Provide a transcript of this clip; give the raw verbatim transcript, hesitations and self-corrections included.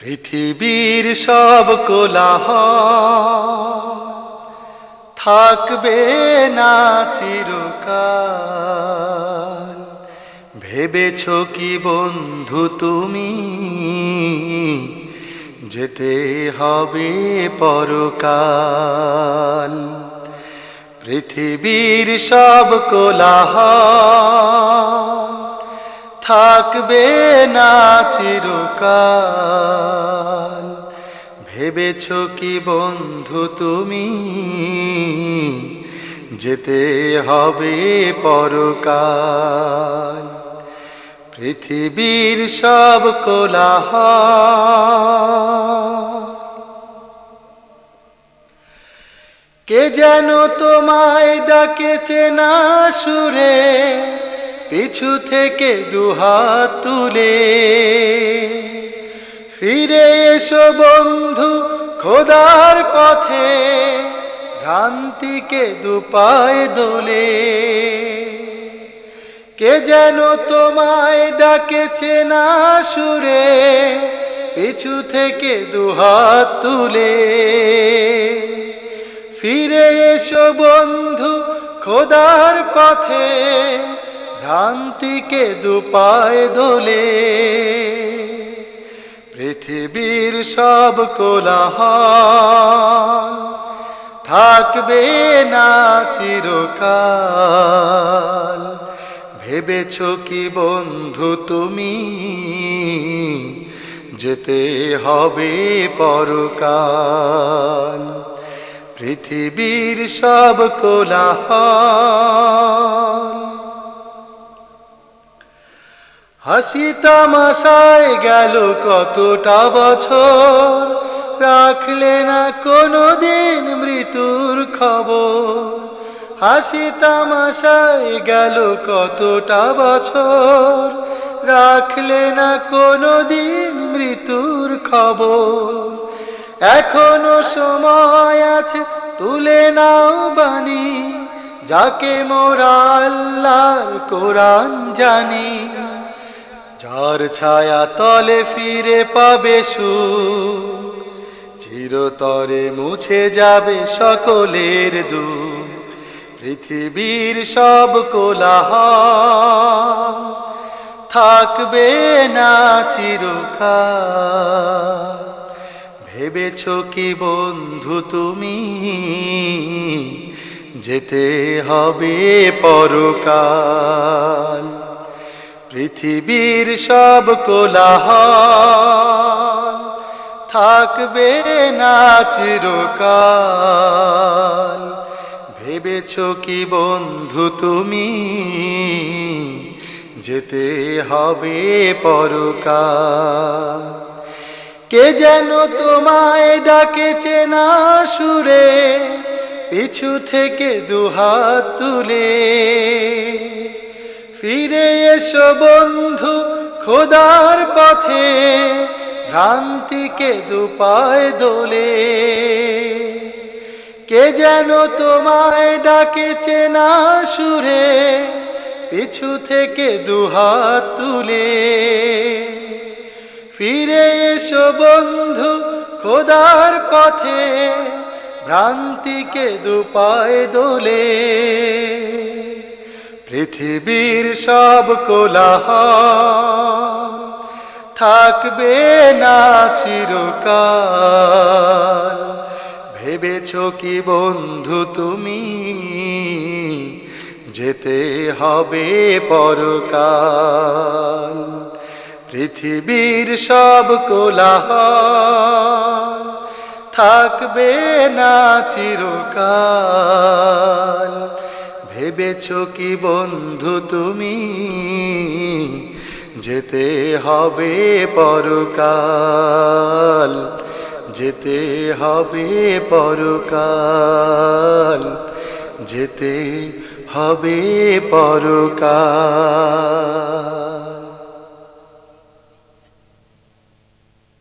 পৃথিবীর সব কোলাহল থাকবে না চিরকাল। ভেবেছো কি বন্ধু তুমি যেতে হবে পরকাল। পৃথিবীর সব কোলাহল থাকবে না চিরকাল। ভেবেছো কি বন্ধু তুমি যেতে হবে পরকাল। পৃথিবীর সব কোলাহল কে যেন তোমায় ডাকে চেনা সুরে, পিছু থেকে দুহাত তুলে। ফিরে এসো বন্ধু খোদার পথে, ভ্রান্তিকে দুপায়ে দোলে। কে যেন তোমায় ডাকে চেনা সুরে, পিছু থেকে দুহাত তুলে। ফিরে এসো বন্ধু খোদার পথে, ভ্রান্তিকে দুপায়ে দোলে। পৃথিবীর সব কোলাহল থাকবে না চিরকাল। ভেবেছো কি বন্ধু তুমি যেতে হবে পরকাল। পৃথিবীর সব কোলাহল হাসি তামাশায় গেল কতটা বছর, রাখলে না কোনো দিন মৃত্যুর খবর। হাসি তামাশায় গেল কতটা বছর, রাখলে না কোনো দিন মৃত্যুর খবর। এখনো সময় আছে তুলে নাও বাণী, যাকে মোরা আল্লাহর কোরআন জানি। যার ছায়া তলে ফিরে পাবে সুখ, চিরতরে মুছে যাবে সকলের দুঃখ। পৃথিবীর সব কোলাহল থাকবে না চিরকাল। ভেবেছো কি বন্ধু তুমি যেতে হবে পরকাল। পৃথিবীর সব কোলাহল থাকবে না চিরকাল। ভেবেছো কি বন্ধু তুমি যেতে হবে পরকাল। কে যেন তোমায় ডাকে চেনা সুরে, পিছু থেকে দুহাত তুলে। ফিরে এসো বন্ধু খোদার পথে, ভ্রান্তিকে দুপায়ে দোলে। কে যেন তোমায় ডাকে চেনা সুরে, পিছু থেকে দুহাত তুলে। ফিরে এসো বন্ধু খোদার পথে, ভ্রান্তিকে দুপায়ে দোলে। পৃথিবীর সব কোলাহল থাকবে না চিরকাল। ভেবেছো কি বন্ধু তুমি যেতে হবে পরকাল। পৃথিবীর সব কোলাহল থাকবে না চিরকাল। ভেবেছো কি বন্ধু তুমি যেতে হবে পরকাল। যেতে হবে পরকাল। যেতে হবে পরকাল।